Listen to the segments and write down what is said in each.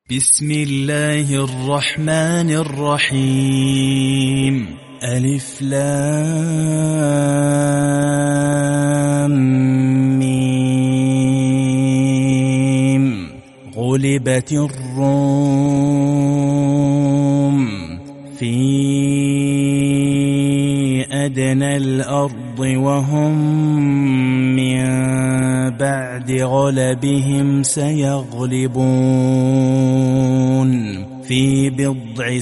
بسم الله الرحمن الرحيم. ألف لام ميم. غلبت الروم في أدنى الأرض وهم من بعد غلبهم سيغلبون في بضع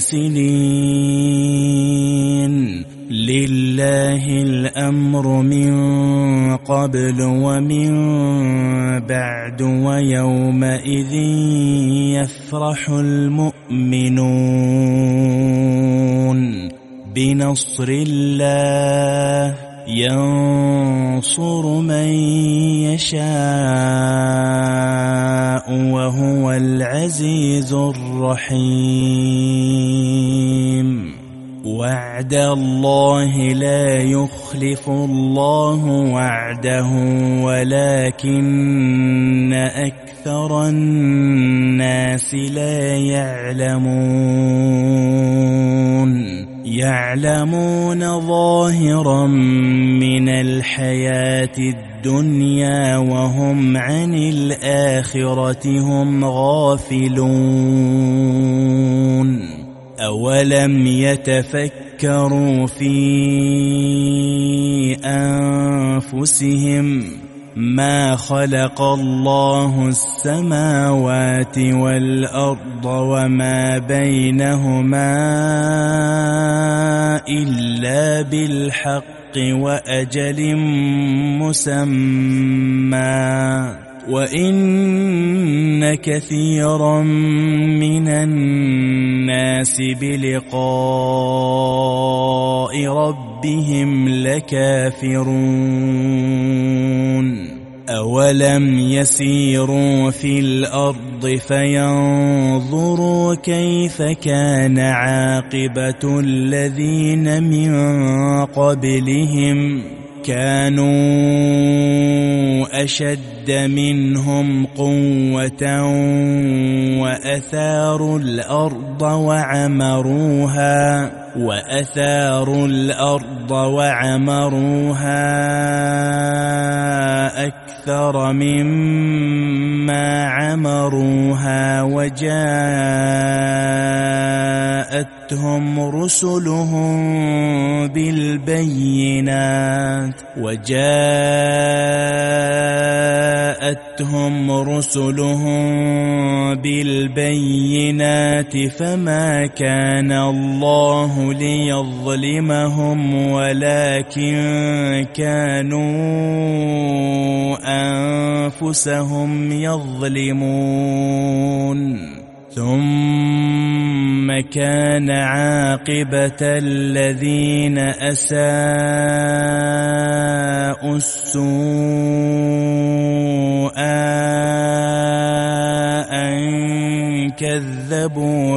سنين. لله الأمر من قبل ومن بعد ويومئذ يفرح المؤمنون بنصر الله ينصر من يشاء وهو العزيز الرحيم. وعد الله لا يخلف الله وعده ولكن أكثر الناس لا يعلمون ظاهرا من الحياة الدنيا وهم عن الآخرة هم غافلون. أولم يتفكروا في أنفسهم ما خلق الله السماوات والأرض وما بينهما إلا بالحق وأجل مسمى وإن كثيرا من الناس بلقاء ربهم لكافرون. أولم يسيروا في الأرض فينظروا كيف كان عاقبة الذين من قبلهم كانوا أشد منهم قوة وأثاروا الأرض وعمروها أكثر مما عمروها وجاءتهم رسلهم بالبينات فما كان الله ليظلمهم ولكن كانوا أنفسهم يظلمون. ثم كان عاقبة الذين أساءوا السوء أن كذبوا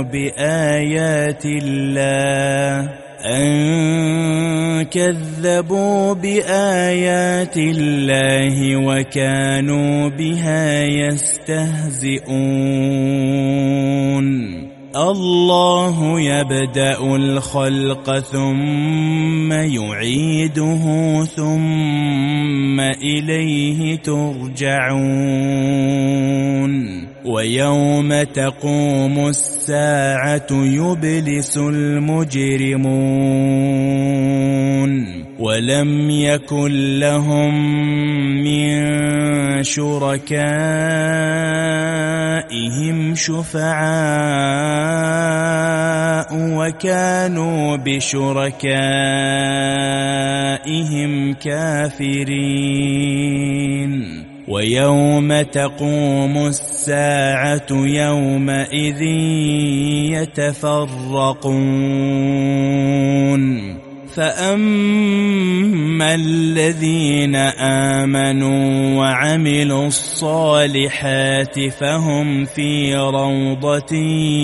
بآيات الله وكانوا بها يستهزئون. الله يبدأ الخلق ثم يعيده ثم إليه ترجعون. ويوم تقوم الساعة يبلس المجرمون ولم يكن لهم من شركائهم شفعاء وكانوا بشركائهم كافرين. ويوم تقوم الساعة يومئذ يتفرقون. فأما الذين آمنوا وعملوا الصالحات فهم في روضة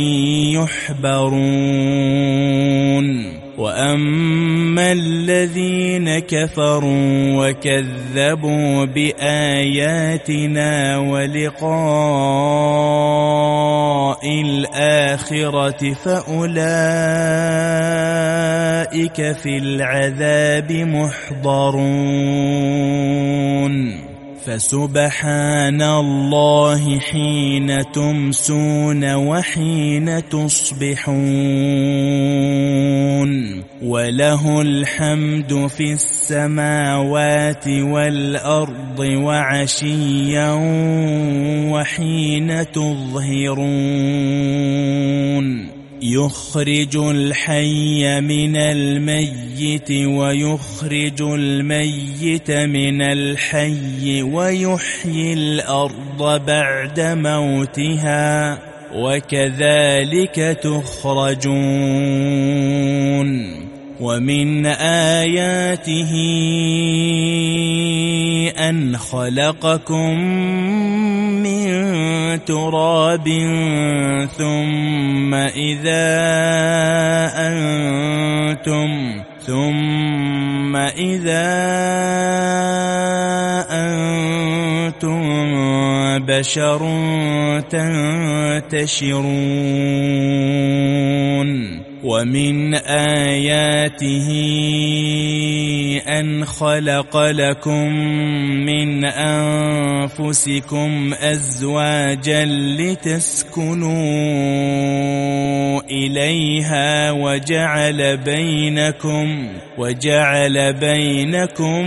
يحبرون. وأما الذين كفروا وكذبوا بآياتنا ولقاء الآخرة فأولئك في العذاب محضرون. فسبحان الله حين تمسون وحين تصبحون، وله الحمد في السماوات والأرض وعشيا وحين تظهرون. يخرج الحي من الميت ويخرج الميت من الحي ويحيي الأرض بعد موتها وكذلك تخرجون. ومن آياته أن خلقكم من تراب ثم إذا أنتم بشر تنتشرون. ومن آياته أن خلق لكم من أنفسكم أزواجا لتسكنوا إليها وجعل بينكم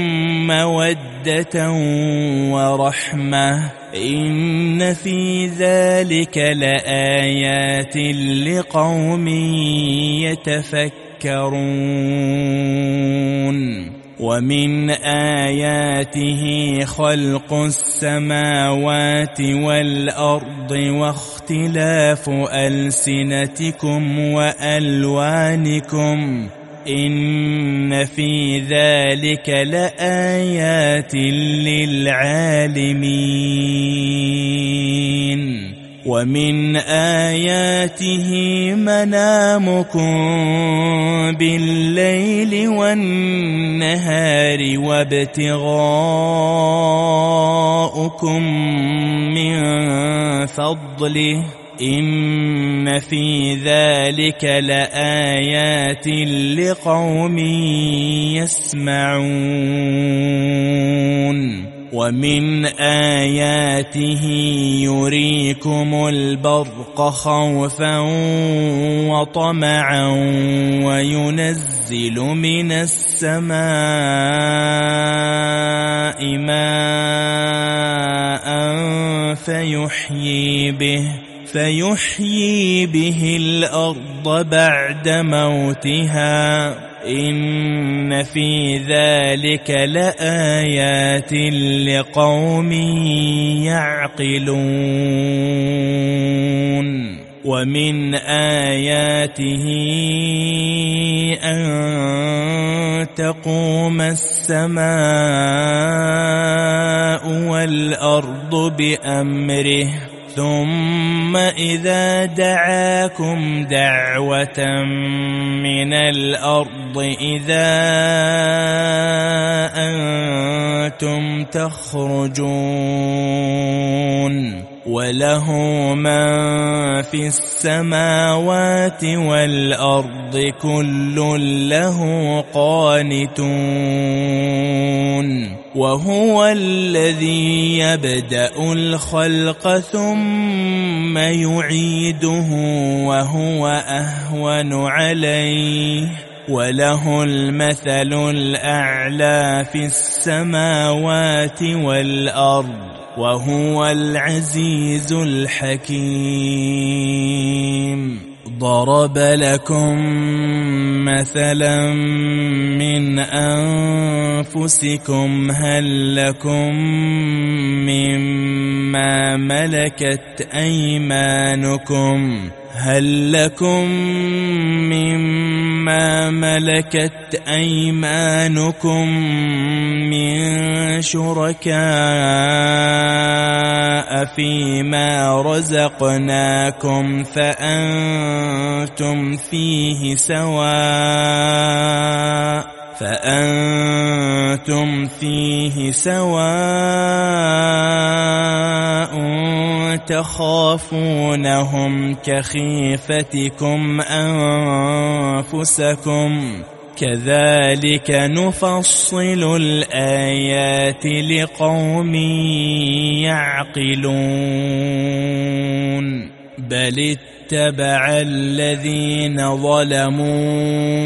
مودة ورحمة، إن في ذلك لآيات لقوم يتفكرون. ومن آياته خلق السماوات والأرض واختلاف ألسنتكم وألوانكم، إن في ذلك لآيات للعالمين. ومن آياته منامكم بالليل والنهار وابتغاؤكم من فضله، إن في ذلك لآيات لقوم يسمعون. ومن آياته يريكم البرق خوفا وطمعا وينزل من السماء ماء فيحيي به الأرض بعد موتها، إن في ذلك لآيات لقوم يعقلون. ومن آياته أن تقوم السماء والأرض بأمره، ثم إذا دعاكم دعوة من الأرض إذا أنتم تخرجون. وله من في السماوات والأرض كل له قانتون. وهو الذي يبدأ الخلق ثم يعيده وهو أهون عليه، وله المثل الأعلى في السماوات والأرض، وهو العزيز الحكيم. ضرب لكم مثلا من أنفسكم، هل لكم مما ملكت أيمانكم من شركاء فيما رزقناكم فأنتم فيه سواء، فأنتم فيه سواء تخافونهم كخيفتكم أنفسكم كذلك نفصل الآيات لقوم يعقلون بل اتبع الذين ظلموا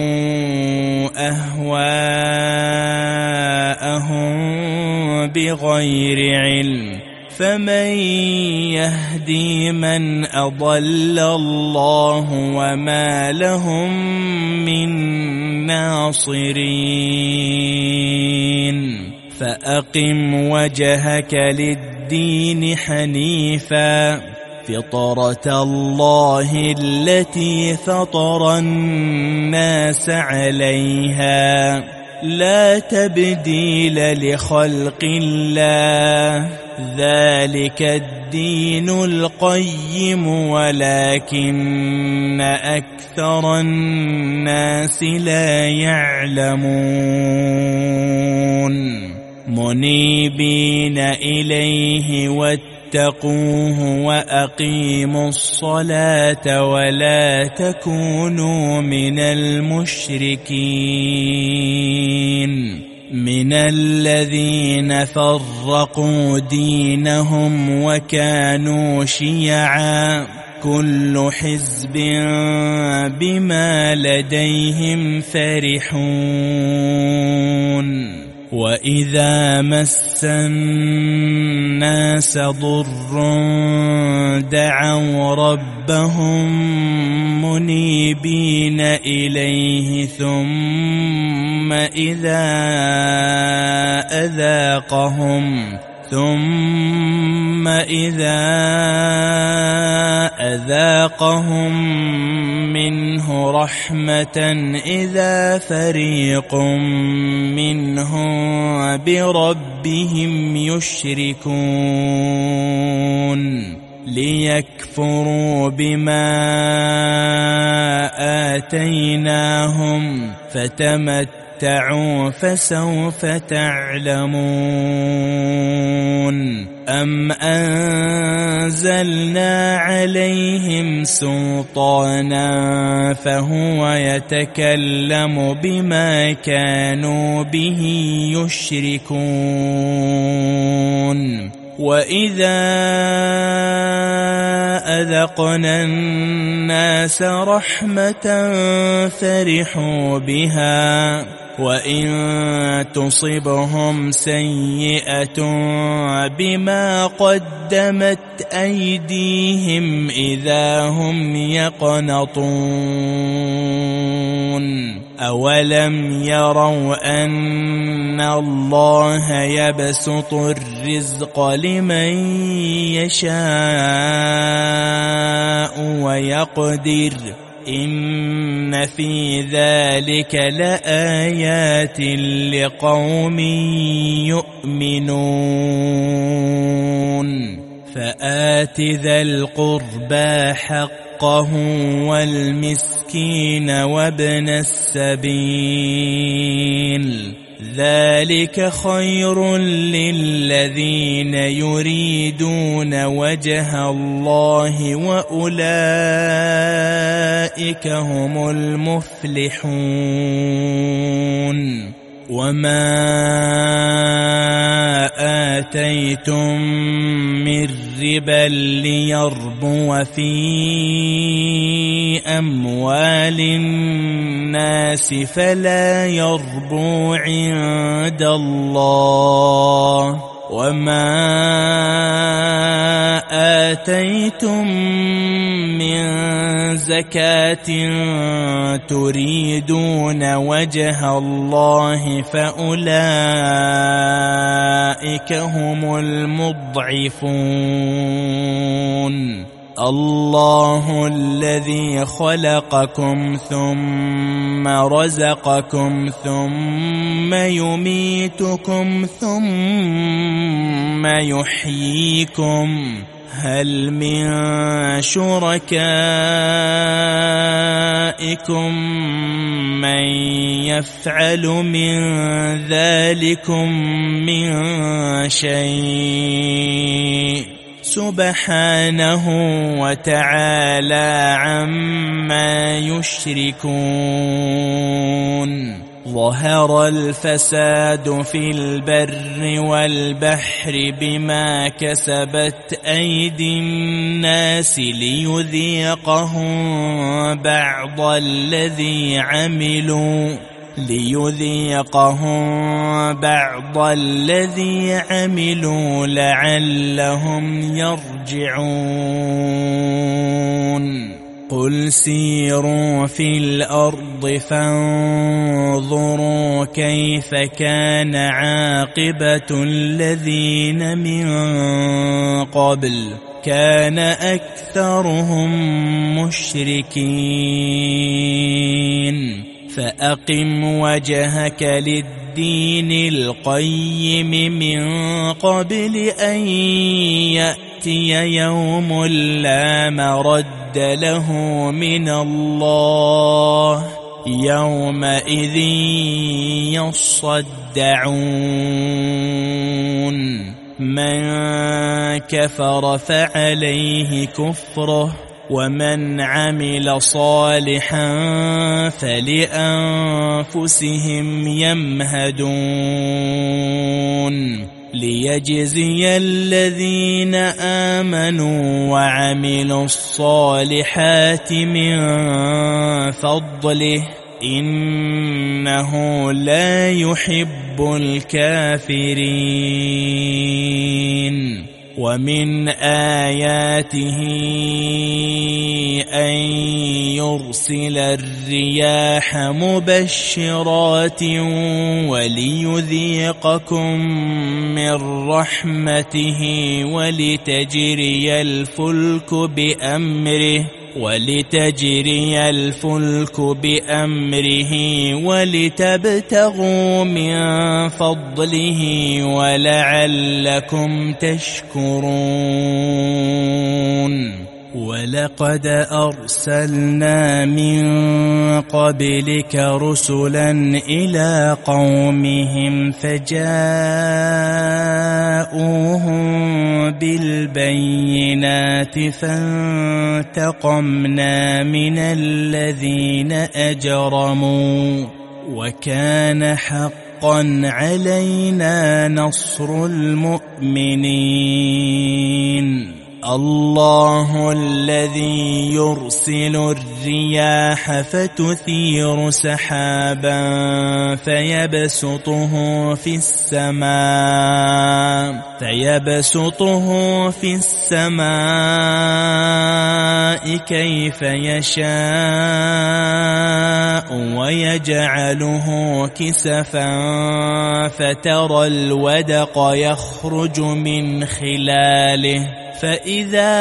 أهواءهم بغير علم فمن يهدي من أضل الله وما لهم من ناصرين فأقم وجهك للدين حنيفا فطرة الله التي فطر الناس عليها لا تبديل لخلق الله ذلك الدين القيم ولكن أكثر الناس لا يعلمون منيبين إليه واتقوه وأقيموا الصلاة ولا تكونوا من المشركين من الذين فرقوا دينهم وكانوا شيعا كل حزب بما لديهم فرحون وإذا مس الناس ضر دعوا ربهم منيبين إليه ثم إذا أذاقهم منه رحمة إذا فريق منهم بربهم يشركون ليكفروا بما آتيناهم فتمتعوا فسوف تعلمون أم أنزلنا عليهم سلطانا فهو يتكلم بما كانوا به يشركون وإذا أذقنا الناس رحمة فرحوا بها وإن تصبهم سيئة بما قدمت أيديهم إذا هم يقنطون أولم يروا أن الله يبسط الرزق لمن يشاء ويقدر إن في ذلك لآيات لقوم يؤمنون فآت ذا القربى حقه والمسكين وابن السبيل ذلك خير للذين يريدون وجه الله وأولئك هم المفلحون وما آتيتم من ربا ليربو في أموال الناس فلا يربو عند الله وما آتيتم من زكاة تريدون وجه الله فأولئك هم المضعفون الله الذي خلقكم ثم رزقكم ثم يميتكم ثم يحييكم هل من شركائكم من يفعل من ذلكم من شيء سبحانه وتعالى عما يشركون. ظهر الفساد في البر والبحر بما كسبت أيدي الناس ليذيقهم بعض الذي عملوا لعلهم يرجعون. قل سيروا في الأرض فانظروا كيف كان عاقبة الذين من قبل كان أكثرهم مشركين. فأقم وجهك للدين القيم من قبل أن يأتي يوم لا مرد له من الله يومئذ يصدعون. من كفر فعليه كفره ومن عمل صالحا فلأنفسهم يمهدون. ليجزي الذين آمنوا وعملوا الصالحات من فضله إنه لا يحب الكافرين. ومن آياته أن يرسل الرياح مبشرات وليذيقكم من رحمته ولتجري الفلك بأمره ولتبتغوا من فضله ولعلكم تشكرون. ولقد أرسلنا من قبلك رسلا إلى قومهم فجاءوهم بالبينات فانتقمنا من الذين أجرموا وكان حقا علينا نصر المؤمنين. الله الذي يرسل الرياح فتثير سحابا فيبسطه في السماء كيف يشاء ويجعله كسفا فترى الودق يخرج من خلاله فإذا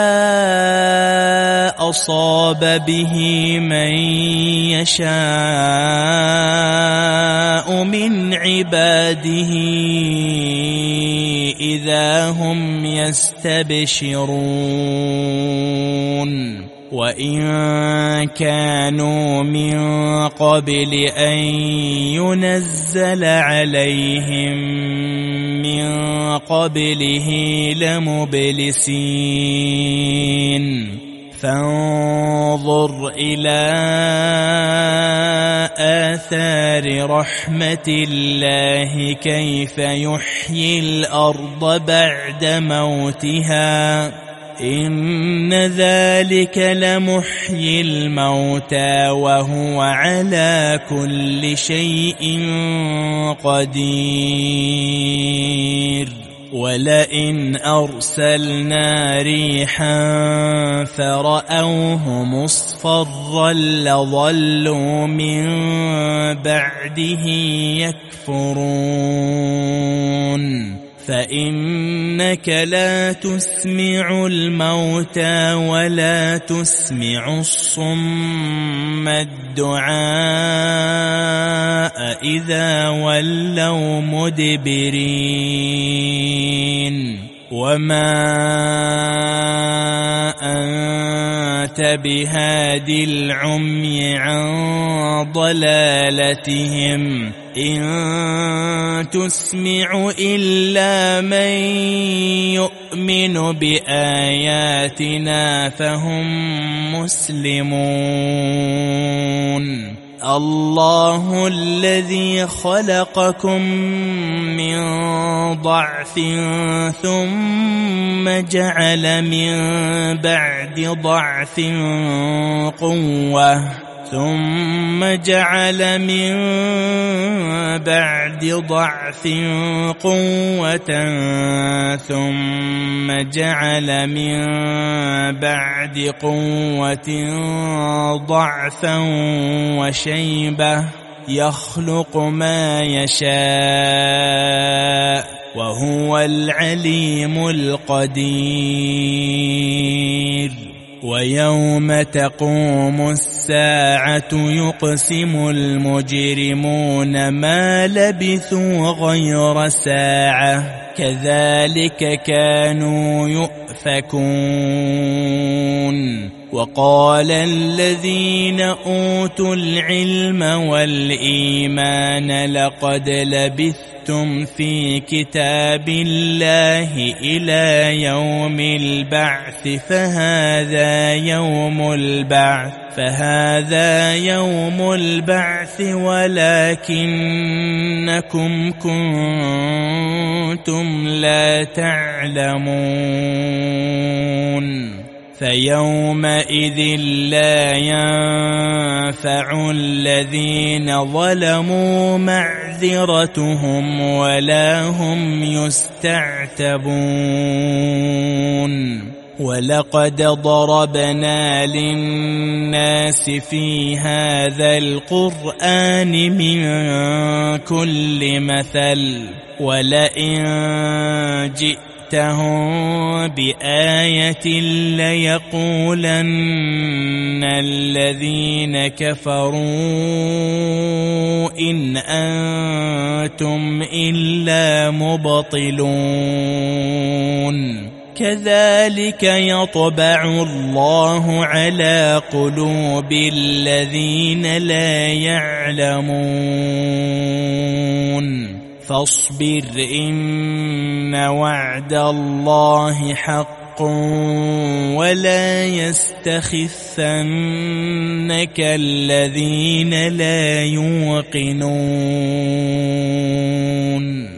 أصاب به من يشاء من عباده إذا هم يستبشرون. وإن كانوا من قبل أن ينزل عليهم من قبله لمبلسين. فانظر إلى آثار رحمة الله كيف يحيي الأرض بعد موتها إن ذلك لمحيي الموتى وهو على كل شيء قدير. ولئن أرسلنا ريحا فرأوه مصفرا لظلوا من بعده يكفرون. فإنك لا تسمع الموتى ولا تسمع الصم الدعاء إذا ولوا مدبرين. وما أنت بهادي العمي عن ضلالتهم إن تسمع إلا من يؤمن بآياتنا فهم مسلمون الله الذي خلقكم من ضعف ثم جعل من بعد ضعف قوة ثم جعل من بعد ضعف قوة ثم جعل من بعد قوة ضعفا وشيبة يخلق ما يشاء وهو العليم القدير ويوم تقوم الساعة يقسم المجرمون ما لبثوا غير ساعة كذلك كانوا يؤفكون وقال الذين أوتوا العلم والإيمان لقد لبثتم في كتاب الله إلى يوم البعث فهذا يوم البعث ولكنكم كنتم لا تعلمون فيومئذ لا ينفع الذين ظلموا معذرتهم ولا هم يستعتبون ولقد ضربنا للناس في هذا القرآن من كل مثل ولئن جئتهم بآية ليقولن الذين كفروا إن أنتم إلا مبطلون كذلك يطبع الله على قلوب الذين لا يعلمون فاصبر إن وعد الله حق ولا يستخفنك الذين لا يوقنون